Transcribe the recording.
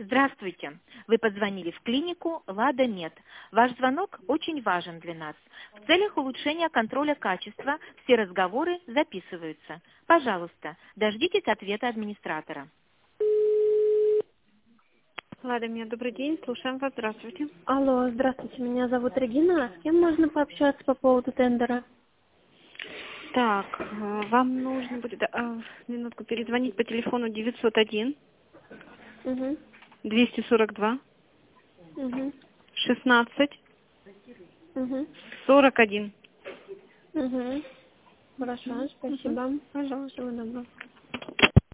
Здравствуйте. Вы позвонили в клинику «Лада Мед». Ваш звонок очень важен для нас. В целях улучшения контроля качества все разговоры записываются. Пожалуйста, дождитесь ответа администратора. Лада, меня добрый день, слушаем вас, здравствуйте. Алло, здравствуйте, меня зовут Регина. С кем можно пообщаться по поводу тендера? Так, вам нужно будет минутку перезвонить по телефону 901 Угу. 242 Угу. 16 Угу. 41. Угу. Хорошо, спасибо. Пожалуйста. Всего доброго.